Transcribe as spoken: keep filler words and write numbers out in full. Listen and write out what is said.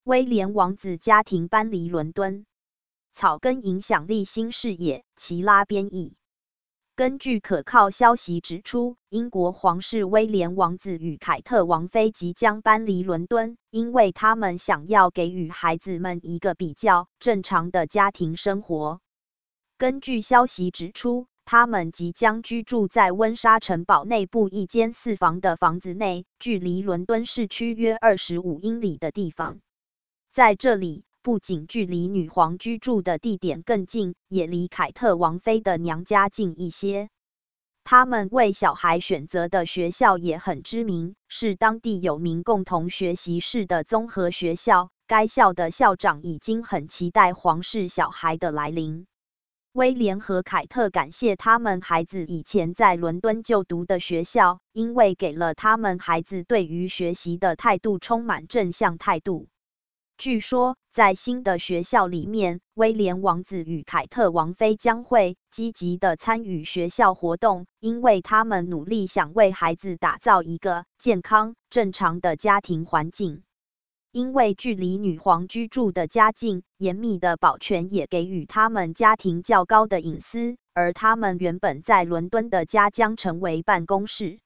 威廉王子家庭搬离伦敦。草根影响力新视野，齐拉编译。根据可靠消息指出，英国皇室威廉王子与凯特王妃即将搬离伦敦，因为他们想要给予孩子们一个比较正常的家庭生活。根据消息指出，他们即将居住在温莎城堡内部一间四房的房子内，距离伦敦市区约二十五英里的地方。在这里，不仅距离女皇居住的地点更近，也离凯特王妃的娘家近一些。他们为小孩选择的学校也很知名，是当地有名共同学习式的综合学校。该校的校长已经很期待皇室小孩的来临。威廉和凯特感谢他们孩子以前在伦敦就读的学校，因为给了他们孩子对于学习的态度充满正向态度。据说，在新的学校里面，威廉王子与凯特王妃将会积极地参与学校活动，因为他们努力想为孩子打造一个健康、正常的家庭环境。因为距离女皇居住的家近，严密的保全也给予他们家庭较高的隐私，而他们原本在伦敦的家将成为办公室。